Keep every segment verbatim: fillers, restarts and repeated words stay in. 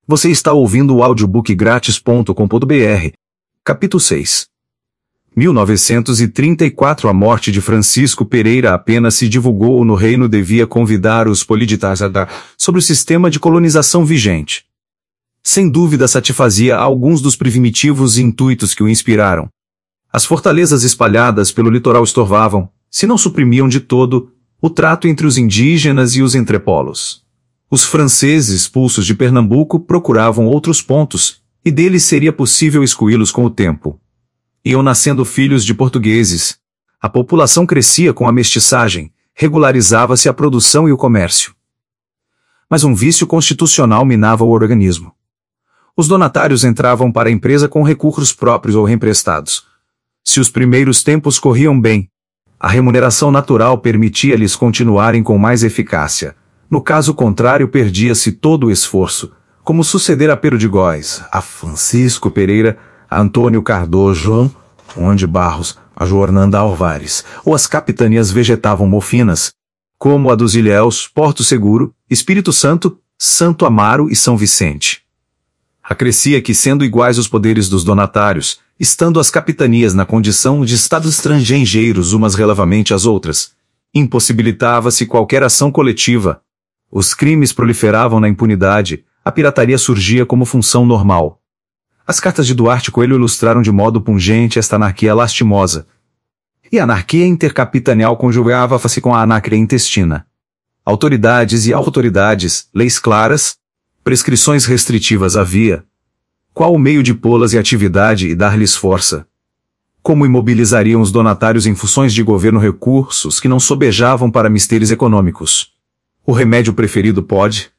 Você está ouvindo o audiobook grátis ponto com ponto br. Capítulo seis. mil novecentos e trinta e quatro A morte de Francisco Pereira apenas se divulgou no reino devia convidar os políticos a dar sobre o sistema de colonização vigente. Sem dúvida satisfazia alguns dos primitivos intuitos que o inspiraram. As fortalezas espalhadas pelo litoral estorvavam, se não suprimiam de todo, o trato entre os indígenas e os entrepolos. Os franceses expulsos de Pernambuco procuravam outros pontos, e deles seria possível excluí-los com o tempo. Iam nascendo filhos de portugueses. A população crescia com a mestiçagem, regularizava-se a produção e o comércio. Mas um vício constitucional minava o organismo. Os donatários entravam para a empresa com recursos próprios ou reemprestados. Se os primeiros tempos corriam bem, a remuneração natural permitia-lhes continuarem com mais eficácia. No caso contrário, perdia-se todo o esforço, como sucedera a Pero de Góes, a Francisco Pereira, a Antônio Cardoso, Juan de Barros, a Jornanda Alvares, ou as capitanias vegetavam mofinas, como a dos Ilhéus, Porto Seguro, Espírito Santo, Santo Amaro e São Vicente. Acrescia que, sendo iguais os poderes dos donatários, estando as capitanias na condição de estados estrangeiros umas relativamente às outras, impossibilitava-se qualquer ação coletiva. Os crimes proliferavam na impunidade, a pirataria surgia como função normal. As cartas de Duarte Coelho ilustraram de modo pungente esta anarquia lastimosa. E a anarquia intercapitaneal conjugava-se com a anarquia intestina. Autoridades e autoridades, leis claras, prescrições restritivas havia. Qual o meio de pô-las em atividade e dar-lhes força? Como imobilizariam os donatários em funções de governo recursos que não sobejavam para mistérios econômicos? O remédio preferido pode?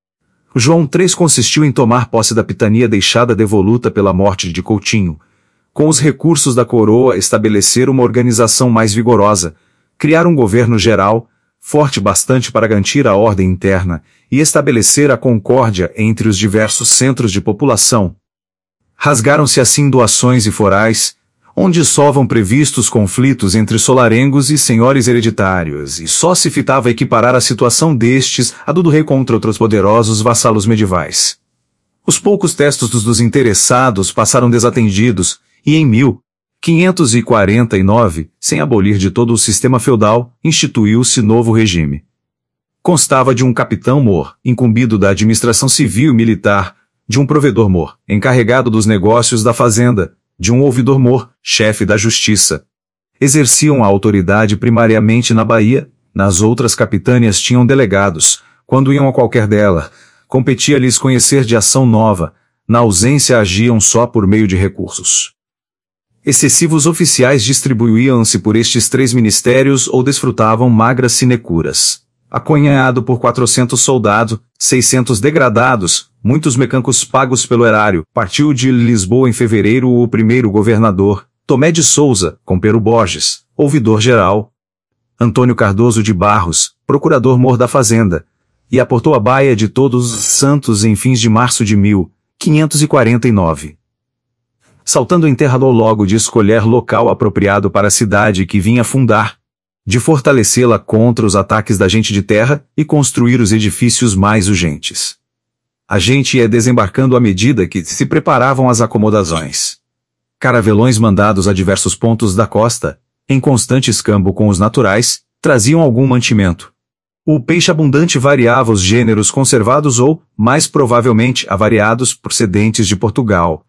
João três consistiu em tomar posse da pitania deixada devoluta pela morte de Coutinho. Com os recursos da coroa estabelecer uma organização mais vigorosa, criar um governo geral, forte bastante para garantir a ordem interna, e estabelecer a concórdia entre os diversos centros de população. Rasgaram-se assim doações e forais, onde sovam previstos conflitos entre solarengos e senhores hereditários, e só se fitava equiparar a situação destes à do rei contra outros poderosos vassalos medievais. Os poucos testos dos, dos interessados passaram desatendidos, e em mil quinhentos e quarenta e nove, sem abolir de todo o sistema feudal, instituiu-se novo regime. Constava de um capitão-mor, incumbido da administração civil e militar, de um provedor-mor, encarregado dos negócios da fazenda, de um ouvidor-mor, chefe da justiça. Exerciam a autoridade primariamente na Bahia, nas outras capitânias tinham delegados, quando iam a qualquer dela, competia-lhes conhecer de ação nova, na ausência agiam só por meio de recursos. Excessivos oficiais distribuíam-se por estes três ministérios ou desfrutavam magras sinecuras. Acompanhado por quatrocentos soldados, seiscentos degradados, muitos mecancos pagos pelo erário, partiu de Lisboa em fevereiro o primeiro governador, Tomé de Souza, com Pero Borges, ouvidor-geral, Antônio Cardoso de Barros, procurador-mor da Fazenda, e aportou a Baía de Todos os Santos em fins de março de mil quinhentos e quarenta e nove. Saltando em terra logo de escolher local apropriado para a cidade que vinha fundar, de fortalecê-la contra os ataques da gente de terra e construir os edifícios mais urgentes. A gente ia desembarcando à medida que se preparavam as acomodações. Caravelões mandados a diversos pontos da costa, em constante escambo com os naturais, traziam algum mantimento. O peixe abundante variava os gêneros conservados ou, mais provavelmente, avariados procedentes de Portugal.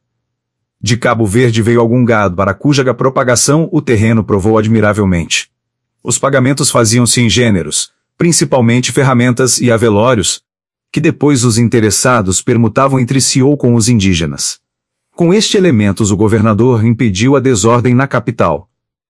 De Cabo Verde veio algum gado para cuja propagação o terreno provou admiravelmente. Os pagamentos faziam-se em gêneros, principalmente ferramentas e avelórios, que depois os interessados permutavam entre si ou com os indígenas. Com estes elementos o governador impediu a desordem na capital.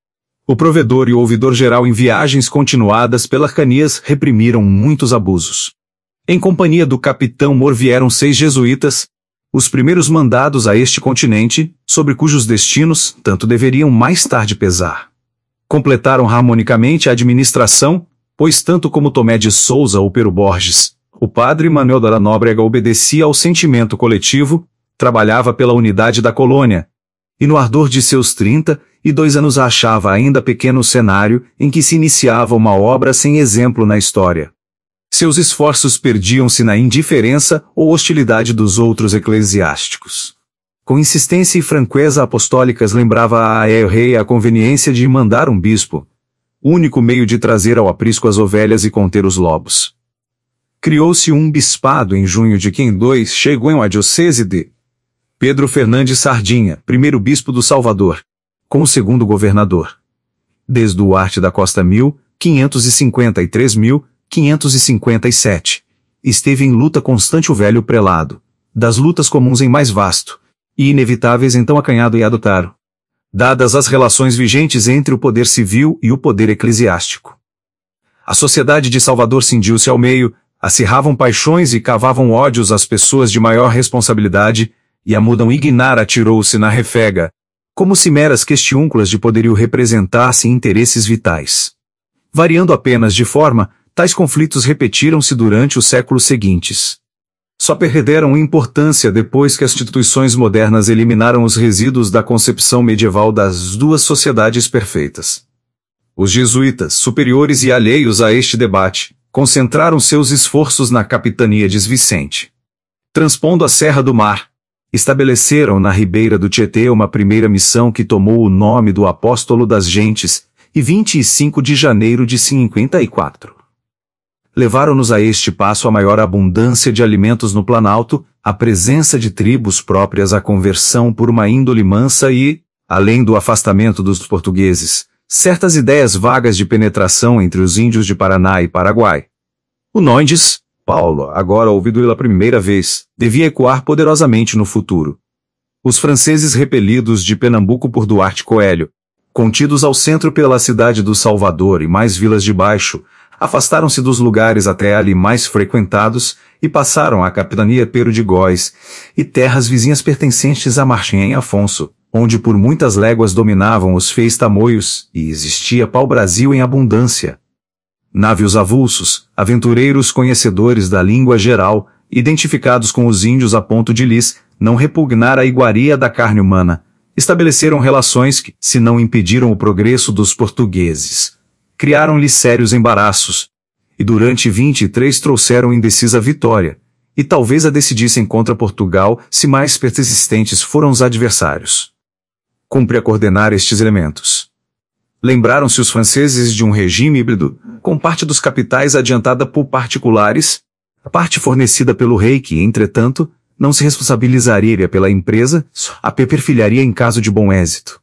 O provedor e o ouvidor-geral em viagens continuadas pelas canias reprimiram muitos abusos. Em companhia do capitão-mor vieram seis jesuítas, os primeiros mandados a este continente, sobre cujos destinos tanto deveriam mais tarde pesar. Completaram harmonicamente a administração, pois tanto como Tomé de Souza ou Pero Borges, o padre Manuel da Nóbrega obedecia ao sentimento coletivo, trabalhava pela unidade da colônia, e no ardor de seus trinta e dois anos achava ainda pequeno cenário em que se iniciava uma obra sem exemplo na história. Seus esforços perdiam-se na indiferença ou hostilidade dos outros eclesiásticos. Com insistência e franqueza apostólicas lembrava a el-rei a conveniência de mandar um bispo, único meio de trazer ao aprisco as ovelhas e conter os lobos. Criou-se um bispado em junho de quem dois chegou em a diocese de Pedro Fernandes Sardinha, primeiro bispo do Salvador, como segundo governador. Desde Duarte da Costa mil quinhentos e cinquenta e três a mil quinhentos e cinquenta e sete, esteve em luta constante o velho prelado, das lutas comuns em mais vasto, e inevitáveis então acanhado e adotaro, dadas as relações vigentes entre o poder civil e o poder eclesiástico. A sociedade de Salvador cindiu-se ao meio, acirravam paixões e cavavam ódios às pessoas de maior responsabilidade, e a mudão ignar atirou-se na refega, como se meras questiúnculas de poderio representassem interesses vitais. Variando apenas de forma, tais conflitos repetiram-se durante os séculos seguintes. Só perderam importância depois que as instituições modernas eliminaram os resíduos da concepção medieval das duas sociedades perfeitas. Os jesuítas, superiores e alheios a este debate, concentraram seus esforços na capitania de Vicente. Transpondo a Serra do Mar, estabeleceram na ribeira do Tietê uma primeira missão que tomou o nome do Apóstolo das Gentes, e vinte e cinco de janeiro de cinquenta e quatro. Levaram-nos a este passo a maior abundância de alimentos no Planalto, a presença de tribos próprias à conversão por uma índole mansa e, além do afastamento dos portugueses, certas ideias vagas de penetração entre os índios de Paraná e Paraguai. O Nondes, Paulo, agora ouvido pela primeira vez, devia ecoar poderosamente no futuro. Os franceses repelidos de Pernambuco por Duarte Coelho, contidos ao centro pela cidade do Salvador e mais vilas de baixo, afastaram-se dos lugares até ali mais frequentados e passaram à capitania Pero de Góis e terras vizinhas pertencentes a Martim e Afonso, onde por muitas léguas dominavam os feis tamoios e existia pau-brasil em abundância. Návios avulsos, aventureiros conhecedores da língua geral, identificados com os índios a ponto de lhes não repugnar a iguaria da carne humana, estabeleceram relações que, se não impediram o progresso dos portugueses, criaram-lhes sérios embaraços, e durante vinte e três trouxeram indecisa vitória, e talvez a decidissem contra Portugal se mais persistentes foram os adversários. Cumpre a coordenar estes elementos. Lembraram-se os franceses de um regime híbrido, com parte dos capitais adiantada por particulares, a parte fornecida pelo rei que, entretanto, não se responsabilizaria pela empresa, a perfilharia em caso de bom êxito.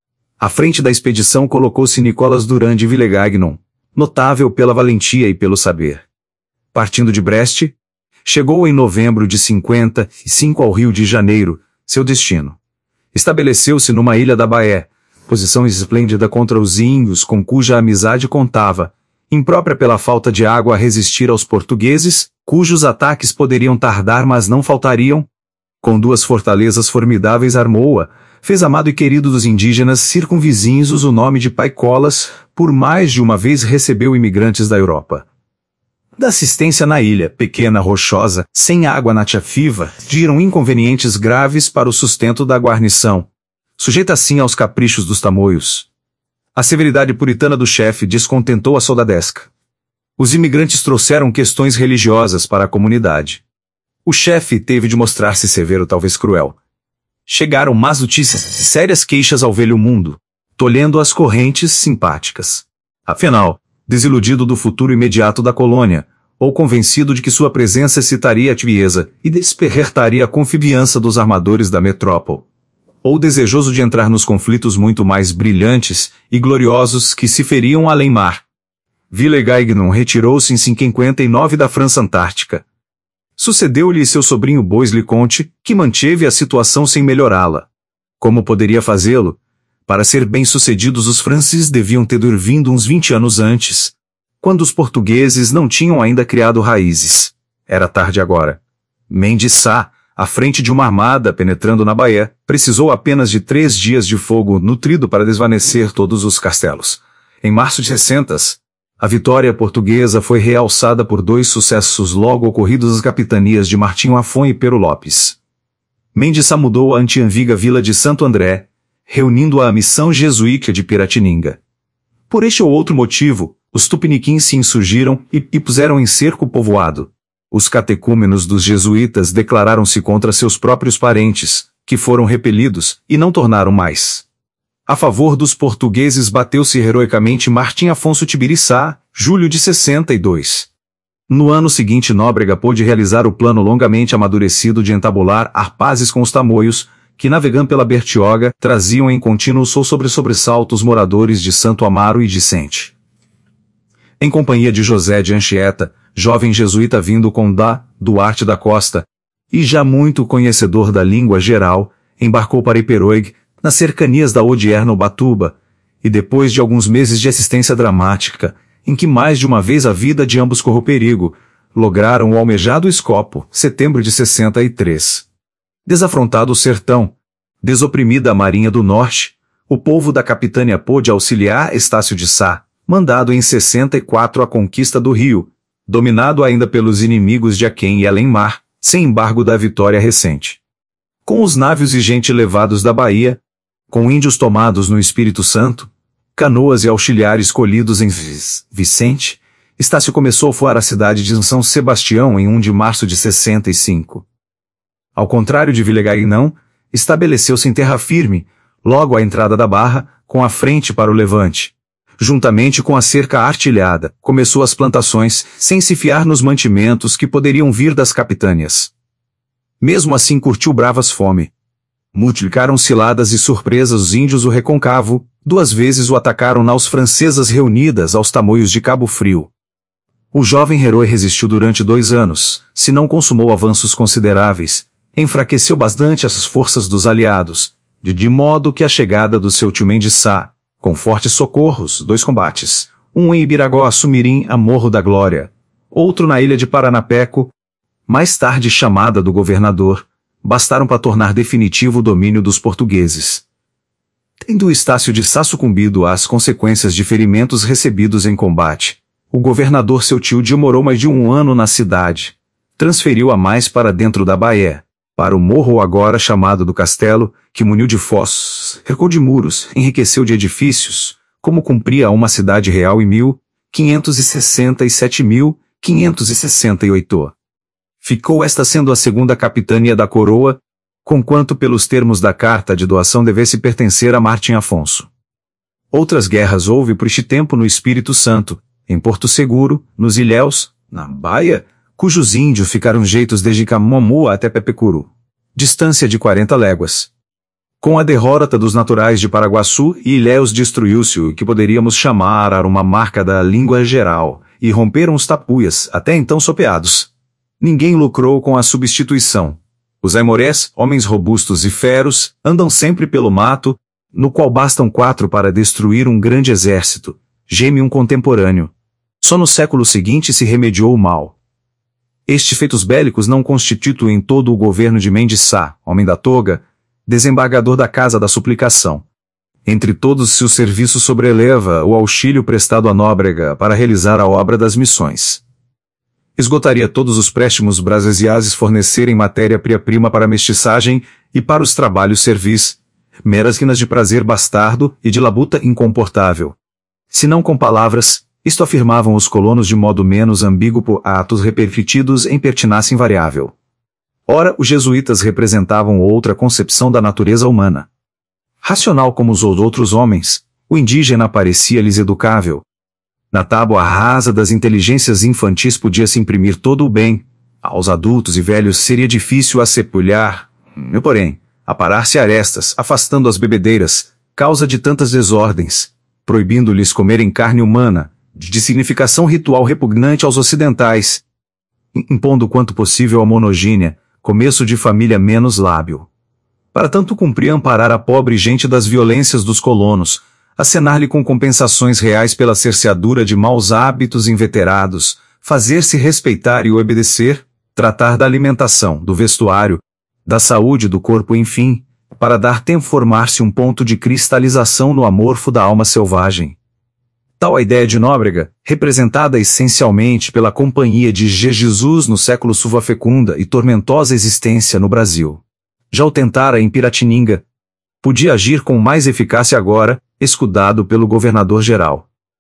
À frente da expedição colocou-se Nicolas Durand de Villegagnon, notável pela valentia e pelo saber. Partindo de Brest, chegou em novembro de cinquenta e cinco ao Rio de Janeiro, seu destino. Estabeleceu-se numa ilha da Bahia, posição esplêndida contra os índios com cuja amizade contava, imprópria pela falta de água a resistir aos portugueses, cujos ataques poderiam tardar mas não faltariam. Com duas fortalezas formidáveis armou-a, fez amado e querido dos indígenas circunvizinhos o nome de Paicolas, por mais de uma vez recebeu imigrantes da Europa. Da assistência na ilha, pequena, rochosa, sem água nativa, viram inconvenientes graves para o sustento da guarnição, sujeita assim aos caprichos dos tamoios. A severidade puritana do chefe descontentou a soldadesca. Os imigrantes trouxeram questões religiosas para a comunidade. O chefe teve de mostrar-se severo, talvez cruel. Chegaram más notícias e sérias queixas ao velho mundo, tolhendo as correntes simpáticas. Afinal, desiludido do futuro imediato da colônia, ou convencido de que sua presença excitaria a tibieza e despertaria a confiança dos armadores da metrópole, ou desejoso de entrar nos conflitos muito mais brilhantes e gloriosos que se feriam além-mar, Villegagnon retirou-se em cinquenta e nove da França Antártica. Sucedeu-lhe seu sobrinho Bois-Leconte, que manteve a situação sem melhorá-la. Como poderia fazê-lo? Para ser bem-sucedidos os franceses deviam ter vindo uns vinte anos antes, quando os portugueses não tinham ainda criado raízes. Era tarde agora. Mendes Sá, à frente de uma armada penetrando na Bahia, precisou apenas de três dias de fogo nutrido para desvanecer todos os castelos. Em março de sessenta, a vitória portuguesa foi realçada por dois sucessos logo ocorridos nas capitanias de Martinho Afon e Pero Lopes. Mendes Sá mudou a antiga vila de Santo André, reunindo-a à missão jesuítica de Piratininga. Por este ou outro motivo, Os tupiniquins se insurgiram e, e puseram em cerco o povoado. Os catecúmenos dos jesuítas declararam-se contra seus próprios parentes, que foram repelidos, e não tornaram mais. A favor dos portugueses bateu-se heroicamente Martim Afonso Tibiriçá, julho de sessenta e dois. No ano seguinte Nóbrega pôde realizar o plano longamente amadurecido de entabular arpazes com os tamoios, que navegando pela Bertioga, traziam em contínuo sol sobre sobressalto os moradores de Santo Amaro e de Sente. Em companhia de José de Anchieta, jovem jesuíta vindo com da Duarte da Costa, e já muito conhecedor da língua geral, embarcou para Iperoig, nas cercanias da Odierna Ubatuba, e depois de alguns meses de assistência dramática, em que mais de uma vez a vida de ambos correu perigo, lograram o almejado escopo, setembro de sessenta e três. Desafrontado o sertão, desoprimida a Marinha do Norte, o povo da capitânia pôde auxiliar Estácio de Sá, mandado em sessenta e quatro à conquista do Rio, dominado ainda pelos inimigos de Aquém e Além-Mar, sem embargo da vitória recente. Com os navios e gente levados da Bahia, com índios tomados no Espírito Santo, canoas e auxiliares colhidos em Vicente, Estácio começou a voar a cidade de São Sebastião em primeiro de março de sessenta e cinco. Ao contrário de Villegainão, estabeleceu-se em terra firme, logo à entrada da Barra, com a frente para o Levante. Juntamente com a cerca artilhada, começou as plantações, sem se fiar nos mantimentos que poderiam vir das capitânias. Mesmo assim curtiu bravas fome. Multiplicaram ciladas e surpresas os índios o Recôncavo, duas vezes o atacaram naus francesas reunidas aos tamoios de Cabo Frio. O jovem herói resistiu durante dois anos, se não consumou avanços consideráveis, enfraqueceu bastante as forças dos aliados, de, de modo que a chegada do seu tio Mendes Sá, com fortes socorros, dois combates, um em Ibiraguaçu Mirim a Morro da Glória, outro na ilha de Paranapeco, mais tarde chamada do governador, bastaram para tornar definitivo o domínio dos portugueses. Tendo Estácio de Sá sucumbido às consequências de ferimentos recebidos em combate, o governador seu tio demorou mais de um ano na cidade. Transferiu a mais para dentro da Bahia, para o morro agora chamado do Castelo, que muniu de fossos, cercou de muros, enriqueceu de edifícios, como cumpria uma cidade real em mil quinhentos e sessenta e sete mil quinhentos e sessenta e oito. Ficou esta sendo a segunda capitania da coroa, conquanto pelos termos da carta de doação devesse pertencer a Martim Afonso. Outras guerras houve por este tempo no Espírito Santo, em Porto Seguro, nos Ilhéus, na Baia, cujos índios ficaram jeitos desde Camomu até Pepecuru, distância de quarenta léguas. Com a derrota dos naturais de Paraguaçu e Ilhéus destruiu-se o que poderíamos chamar uma marca da língua geral, e romperam os tapuias, até então sopeados. Ninguém lucrou com a substituição. Os aimorés, homens robustos e feros, andam sempre pelo mato, no qual bastam quatro para destruir um grande exército, geme um contemporâneo. Só no século seguinte se remediou o mal. Estes feitos bélicos não constituem todo o governo de Mendes Sá, homem da toga, desembargador da Casa da Suplicação. Entre todos se o serviço sobreleva o auxílio prestado a Nóbrega para realizar a obra das missões. Esgotaria todos os préstimos brasesiases fornecerem matéria-prima para a mestiçagem e para os trabalhos servis, meras quinas de prazer bastardo e de labuta incomportável. Se não com palavras, isto afirmavam os colonos de modo menos ambíguo por atos repercutidos em pertinácia invariável. Ora, os jesuítas representavam outra concepção da natureza humana. Racional como os outros homens, o indígena parecia-lhes educável. Na tábua rasa das inteligências infantis podia-se imprimir todo o bem, aos adultos e velhos seria difícil a sepulhar, e porém, aparar-se arestas, afastando as bebedeiras, causa de tantas desordens, proibindo-lhes comerem carne humana, de significação ritual repugnante aos ocidentais, impondo quanto possível a monogínia, começo de família menos lábil. Para tanto cumpria amparar a pobre gente das violências dos colonos, acenar-lhe com compensações reais pela cerceadura de maus hábitos inveterados, fazer-se respeitar e obedecer, tratar da alimentação, do vestuário, da saúde do corpo, enfim, para dar tempo formar-se um ponto de cristalização no amorfo da alma selvagem. Tal a ideia de Nóbrega, representada essencialmente pela Companhia de Jesus no século sua fecunda e tormentosa existência no Brasil. Já o tentara em Piratininga. Podia agir com mais eficácia agora, escudado pelo governador-geral.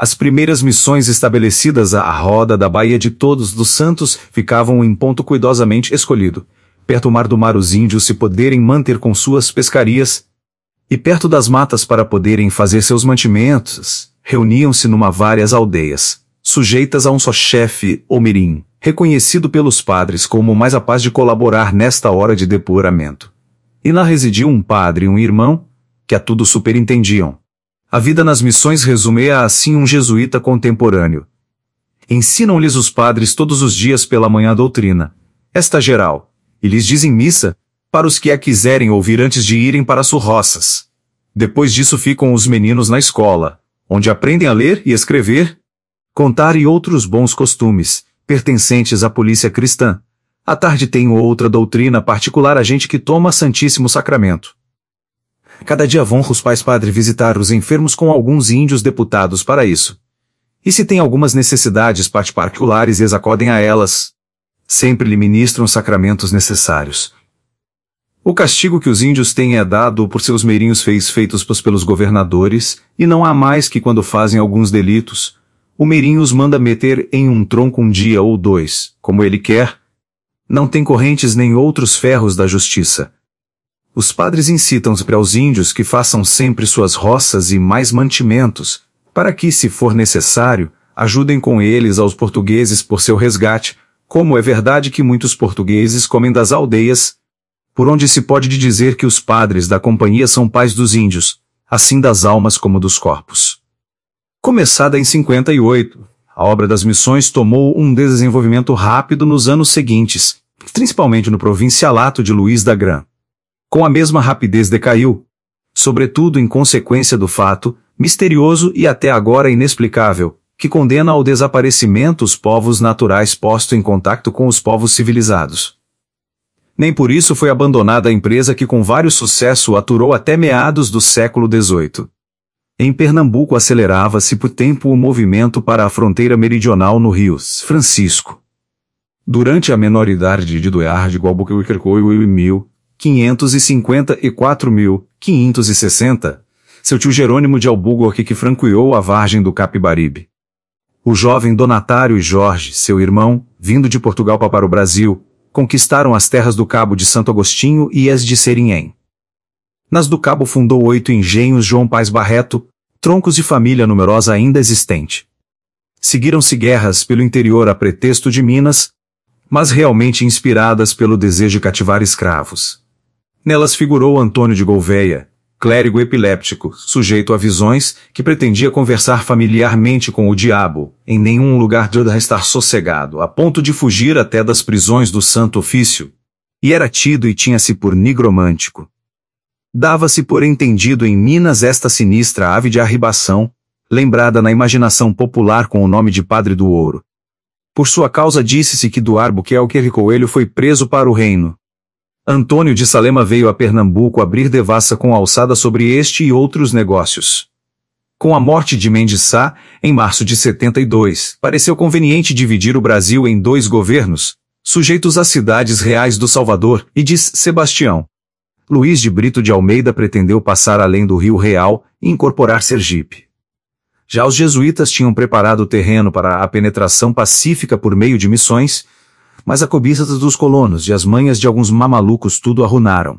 As primeiras missões estabelecidas à roda da Baía de Todos os Santos ficavam em ponto cuidadosamente escolhido, perto do mar do mar os índios se poderem manter com suas pescarias, e perto das matas para poderem fazer seus mantimentos, reuniam-se numa várias aldeias, sujeitas a um só chefe ou mirim, reconhecido pelos padres como o mais capaz de colaborar nesta hora de depuramento. E lá residia um padre e um irmão, que a tudo superintendiam. A vida nas missões resumia assim um jesuíta contemporâneo. Ensinam-lhes os padres todos os dias pela manhã a doutrina, esta geral, e lhes dizem missa, para os que a quiserem ouvir antes de irem para suas roças. Depois disso ficam os meninos na escola, onde aprendem a ler e escrever, contar e outros bons costumes, pertencentes à polícia cristã. À tarde tem outra doutrina particular a gente que toma Santíssimo Sacramento. Cada dia vão os pais padres visitar os enfermos com alguns índios deputados para isso. E se tem algumas necessidades particulares eles acodem a elas. Sempre lhe ministram os sacramentos necessários. O castigo que os índios têm é dado por seus meirinhos feios feitos pelos governadores, e não há mais que quando fazem alguns delitos, o meirinho os manda meter em um tronco um dia ou dois, como ele quer. Não tem correntes nem outros ferros da justiça. Os padres incitam-se para os índios que façam sempre suas roças e mais mantimentos, para que, se for necessário, ajudem com eles aos portugueses por seu resgate, como é verdade que muitos portugueses comem das aldeias, por onde se pode dizer que os padres da companhia são pais dos índios, assim das almas como dos corpos. Começada em cinquenta e oito, a obra das missões tomou um desenvolvimento rápido nos anos seguintes, principalmente no provincialato de Luís da Gran. Com a mesma rapidez decaiu, sobretudo em consequência do fato, misterioso e até agora inexplicável, que condena ao desaparecimento os povos naturais posto em contato com os povos civilizados. Nem por isso foi abandonada a empresa que com vários sucesso aturou até meados do século dezoito. Em Pernambuco acelerava-se por tempo o movimento para a fronteira meridional no Rio Francisco. Durante a menoridade de Eduardo Albuquerque em mil quinhentos e cinquenta e quatro a mil quinhentos e sessenta, seu tio Jerônimo de Albuquerque franqueou a vargem do Capibaribe. O jovem Donatário e Jorge, seu irmão, vindo de Portugal para o Brasil, conquistaram as terras do Cabo de Santo Agostinho e as de Serinhém. Nas do Cabo fundou oito engenhos João Paz Barreto, troncos de família numerosa ainda existente. Seguiram-se guerras pelo interior a pretexto de Minas, mas realmente inspiradas pelo desejo de cativar escravos. Nelas figurou Antônio de Gouveia, clérigo epiléptico, sujeito a visões, que pretendia conversar familiarmente com o diabo, em nenhum lugar de estar sossegado, a ponto de fugir até das prisões do Santo Ofício, e era tido e tinha-se por nigromântico. Dava-se por entendido em Minas esta sinistra ave de arribação, lembrada na imaginação popular com o nome de Padre do Ouro. Por sua causa disse-se que do Albuquerque Coelho foi preso para o reino. Antônio de Salema veio a Pernambuco abrir devassa com alçada sobre este e outros negócios. Com a morte de Mendes Sá, em março de setenta e dois, pareceu conveniente dividir o Brasil em dois governos, sujeitos às cidades reais do Salvador e de Sebastião. Luís de Brito de Almeida pretendeu passar além do Rio Real e incorporar Sergipe. Já os jesuítas tinham preparado o terreno para a penetração pacífica por meio de missões, mas a cobiça dos colonos e as manhas de alguns mamalucos tudo arruinaram.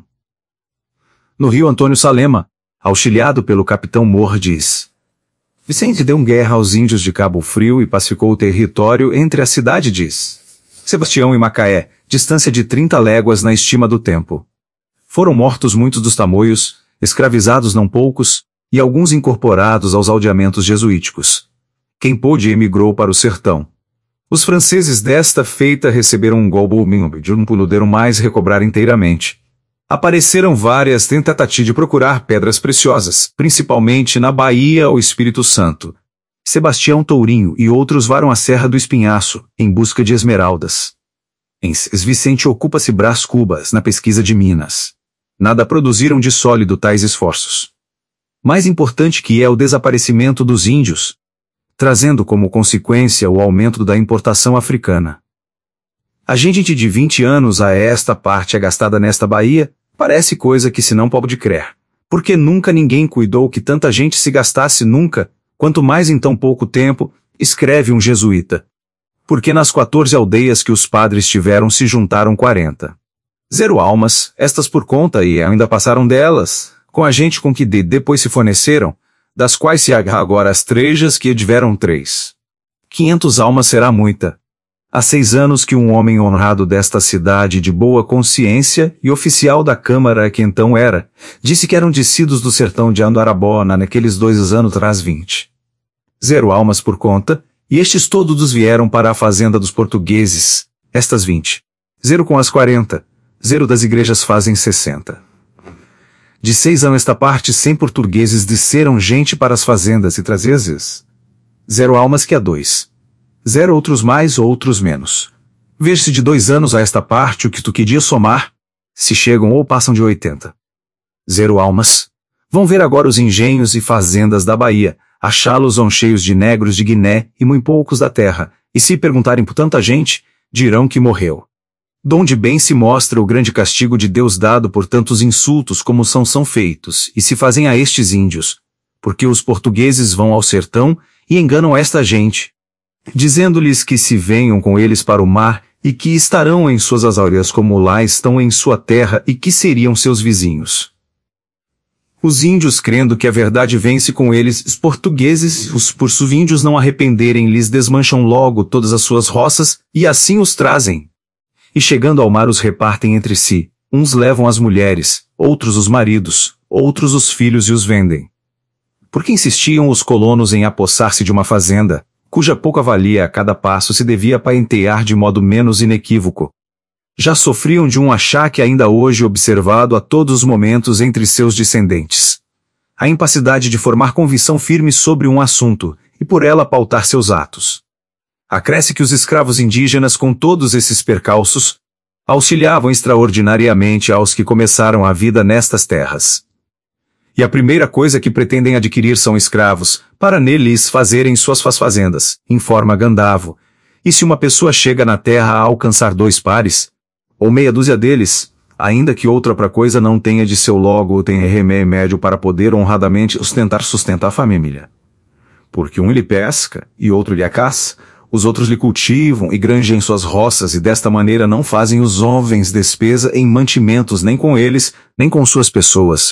No Rio Antônio Salema, auxiliado pelo capitão Mordes, Vicente deu guerra aos índios de Cabo Frio e pacificou o território entre a cidade de Sebastião e Macaé, distância de trinta léguas na estima do tempo. Foram mortos muitos dos tamoios, escravizados não poucos, e alguns incorporados aos aldeamentos jesuíticos. Quem pôde emigrou para o sertão. Os franceses desta feita receberam um golpe de não puderam mais recobrar inteiramente. Apareceram várias tentativas de procurar pedras preciosas, principalmente na Bahia ou Espírito Santo. Sebastião Tourinho e outros varam a Serra do Espinhaço, em busca de esmeraldas. Em Vicente ocupa-se Brás Cubas na pesquisa de Minas. Nada produziram de sólido tais esforços. Mais importante que é o desaparecimento dos índios, trazendo como consequência o aumento da importação africana. A gente de vinte anos a esta parte é gastada nesta Bahia, parece coisa que se não pode crer, porque nunca ninguém cuidou que tanta gente se gastasse nunca, quanto mais em tão pouco tempo, escreve um jesuíta. Porque nas quatorze aldeias que os padres tiveram se juntaram quarenta. Zero almas, estas por conta e ainda passaram delas, com a gente com que de depois se forneceram, das quais se agarra agora as trejas que tiveram três. Quinhentos almas será muita. Há seis anos que um homem honrado desta cidade de boa consciência e oficial da Câmara que então era, disse que eram descidos do sertão de Andarabona naqueles dois anos traz vinte. Zero almas por conta, e estes todos vieram para a fazenda dos portugueses, estas vinte. Zero com as quarenta, zero das igrejas fazem sessenta. De seis anos esta parte cem portugueses desceram gente para as fazendas e trazezes. Zero almas que há dois. Zero outros mais ou outros menos. Ver-se de dois anos a esta parte o que tu querias somar, se chegam ou passam de oitenta. Zero almas. Vão ver agora os engenhos e fazendas da Bahia, achá-los vão cheios de negros de Guiné e muito poucos da terra, e se perguntarem por tanta gente, dirão que morreu. Donde bem se mostra o grande castigo de Deus dado por tantos insultos como são são feitos, e se fazem a estes índios, porque os portugueses vão ao sertão e enganam esta gente, dizendo-lhes que se venham com eles para o mar, e que estarão em suas azauras como lá estão em sua terra e que seriam seus vizinhos. Os índios, crendo que a verdade vence com eles, os portugueses, os por suvíndios não arrependerem, lhes desmancham logo todas as suas roças, e assim os trazem. E chegando ao mar os repartem entre si, uns levam as mulheres, outros os maridos, outros os filhos e os vendem. Porque insistiam os colonos em apossar-se de uma fazenda, cuja pouca valia a cada passo se devia patentear de modo menos inequívoco. Já sofriam de um achaque ainda hoje observado a todos os momentos entre seus descendentes. A incapacidade de formar convicção firme sobre um assunto, e por ela pautar seus atos. Acresce que os escravos indígenas com todos esses percalços, auxiliavam extraordinariamente aos que começaram a vida nestas terras. E a primeira coisa que pretendem adquirir são escravos, para neles fazerem suas fazendas, informa Gandavo. E se uma pessoa chega na terra a alcançar dois pares, ou meia dúzia deles, ainda que outra pra coisa não tenha de seu logo ou tenha remédio para poder honradamente ostentar sustentar a família. Porque um lhe pesca, e outro lhe caça, os outros lhe cultivam e granjem suas roças e desta maneira não fazem os homens despesa em mantimentos nem com eles, nem com suas pessoas,